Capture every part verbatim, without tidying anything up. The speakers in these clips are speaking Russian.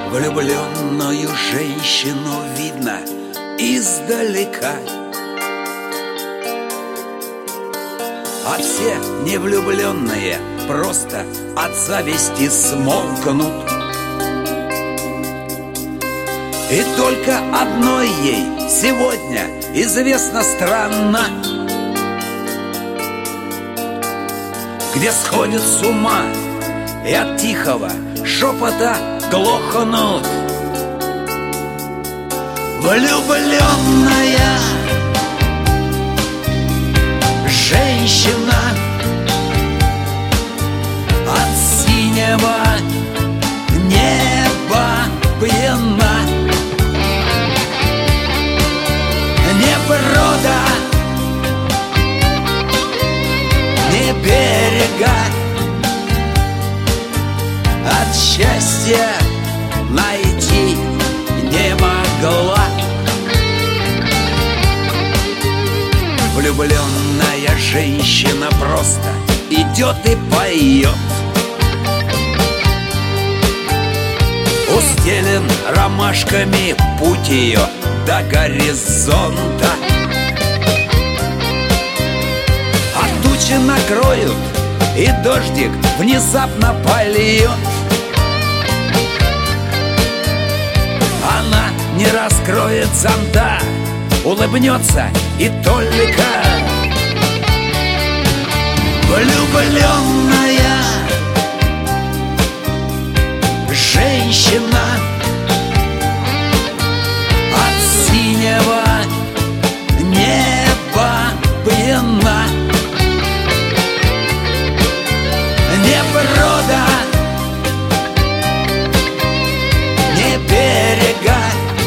Влюбленную женщину видно издалека, а все невлюбленные просто от зависти смолкнут. И только одной ей сегодня известна страна, где сходят с ума и от тихого шепота глохнут. Влюбленная женщина от синего неба пьяна, ни брода, ни берега от счастья найти не могла. Влюбленная женщина просто идет и поет. Устелен ромашками путь ее до горизонта, а тучи накроют, и дождик внезапно польет. Она не раскроет зонта, улыбнется и только. Влюбленная женщина от синего неба пьяна, ни брода, ни берега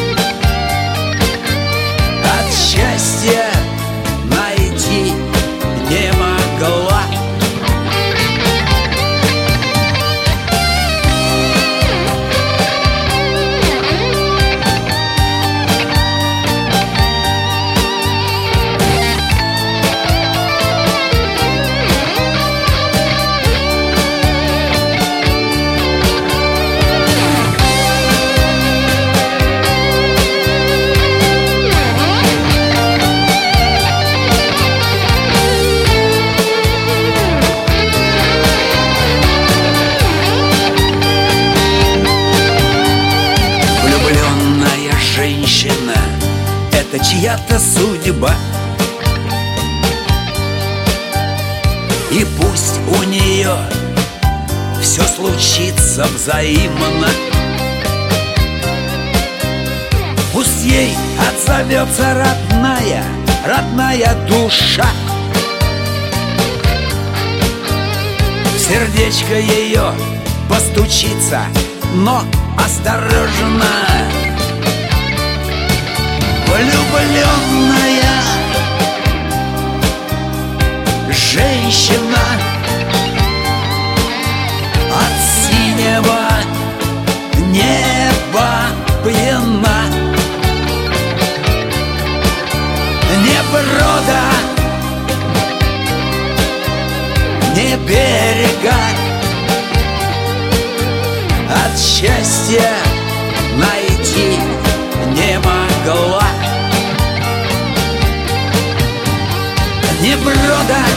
от счастья найти не могла. Женщина — это чья-то судьба, и пусть у нее все случится взаимно, пусть ей отзовется родная, родная душа. В сердечко ее постучится, но осторожно. Влюбленная женщина от синего неба пьяна, ни брода, ни берега от счастья найти не могла. Ни брода,